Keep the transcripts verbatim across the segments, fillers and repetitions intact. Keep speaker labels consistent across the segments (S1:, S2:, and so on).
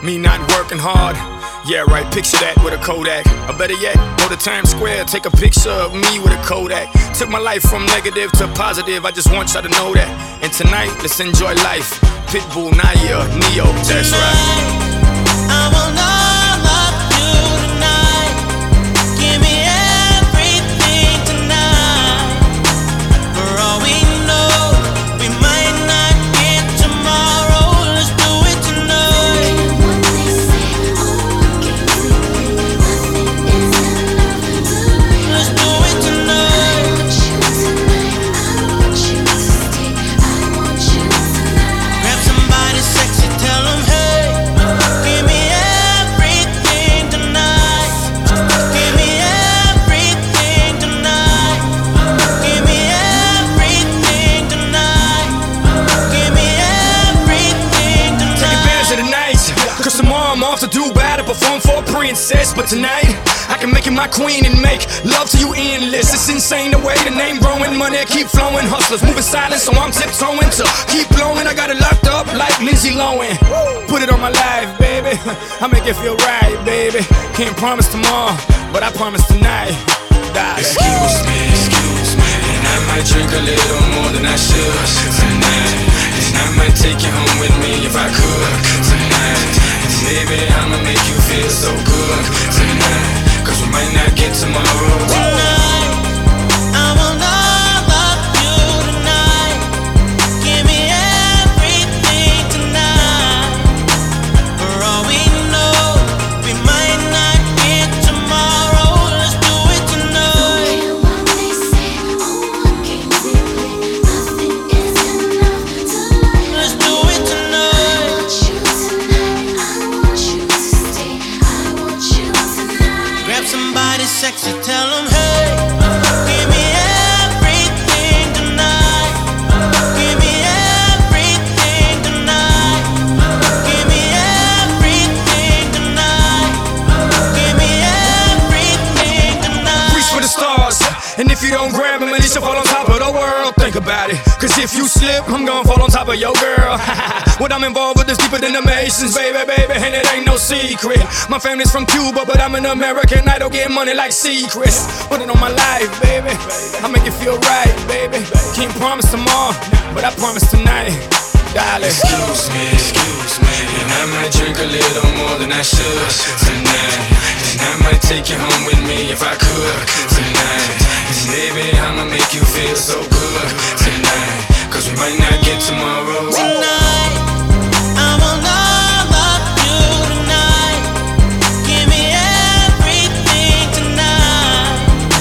S1: Me not working hard. Yeah, right, picture that with a Kodak. Or better yet, go to Times Square, take a picture of me with a Kodak. Took my life from negative to positive, I just want y'all to know that. And tonight, let's enjoy life. Pitbull, Naya, Neo, that's right.
S2: I will not love you tonight. Give me everything tonight. For all we know, we might not get tomorrow. Let's do it tonight.
S3: When they say, oh, I can't sleep, nothing is enough tonight.
S2: Let's do it tonight.
S3: I want you tonight. I want you to stay. I want you tonight.
S2: Grab somebody sexy, tell them hey. Give me everything tonight. Give me everything tonight. Give me everything tonight. Give me everything
S1: Take
S2: tonight.
S1: advantage of the nights, cause tomorrow I'm off to Dubai to perform for a princess. But tonight, I can make you my queen and make love to you endless. It's insane the way the name growing, money keep flowing. Hustlers moving silent, so I'm tiptoeing to keep blowing. I got it locked up like Lindsay Lohan. Put it on my life, baby. I make it feel right, baby. Can't promise tomorrow, but I promise tonight. Darling.
S4: Excuse me, excuse me, and I might drink a little more than I should tonight. And I might take you home with me if I could tonight. And baby, I'ma make you feel so good tonight, cause we might not get tomorrow.
S2: Tonight, I will not love you tonight. Give me everything tonight. For all we know, we might not get tomorrow. Let's do it tonight.
S3: When they say, oh, I can't sleep, nothing is enough tonight.
S2: Let's do it
S3: I
S2: tonight.
S3: want you tonight. I want you to stay. I want you tonight.
S2: Grab somebody sexy, tell them hey. Give me everything tonight. Give me everything tonight. Give me everything tonight. Give me everything tonight.
S1: Reach for the stars, and if you don't grab them, at least you'll fall on top of the world. Think about it, cause if you slip, I'm gonna fall on top of your girl. What I'm involved with is deeper than the Masons, baby, baby, and it ain't no secret. My family's from Cuba, but I'm an American. I don't get money like secrets. Put it on my life, baby. I make it feel right, baby. Can't promise tomorrow, but I promise tonight, darling.
S4: Excuse me, excuse me, and I might drink a little more than I should tonight. And I might take you home with me if I could tonight. And baby, I'ma make you feel so good tonight, cause we might not get tomorrow.
S2: Tonight, I will not love you tonight. Give me everything tonight.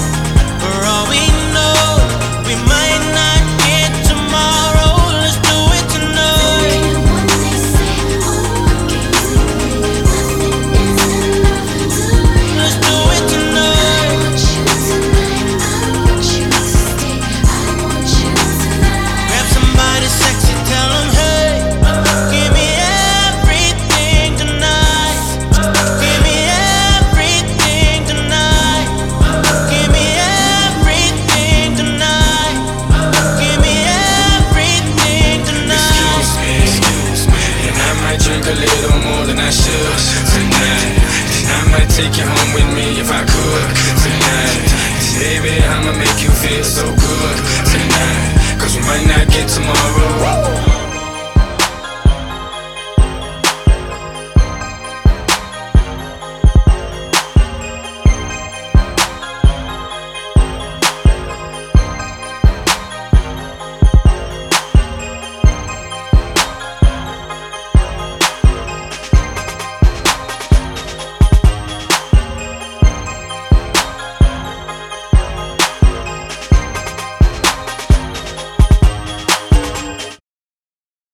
S2: For all we know, we might not get tomorrow. Let's do it tonight.
S3: When they say, oh, I can't sleep, nothing is enough tonight.
S2: Let's do it
S3: I
S2: tonight.
S3: want you tonight. I want you to stay. I want you tonight.
S2: Grab somebody sexy, tell them hey. Give me everything tonight. Give me everything tonight. Give me everything tonight. Give me everything tonight.
S4: Excuse me, excuse me, and I might drink a little more than I should tonight. And I might take you home with me if I could tonight. And baby, I'ma make you feel so good tonight, cause we might not get tomorrow.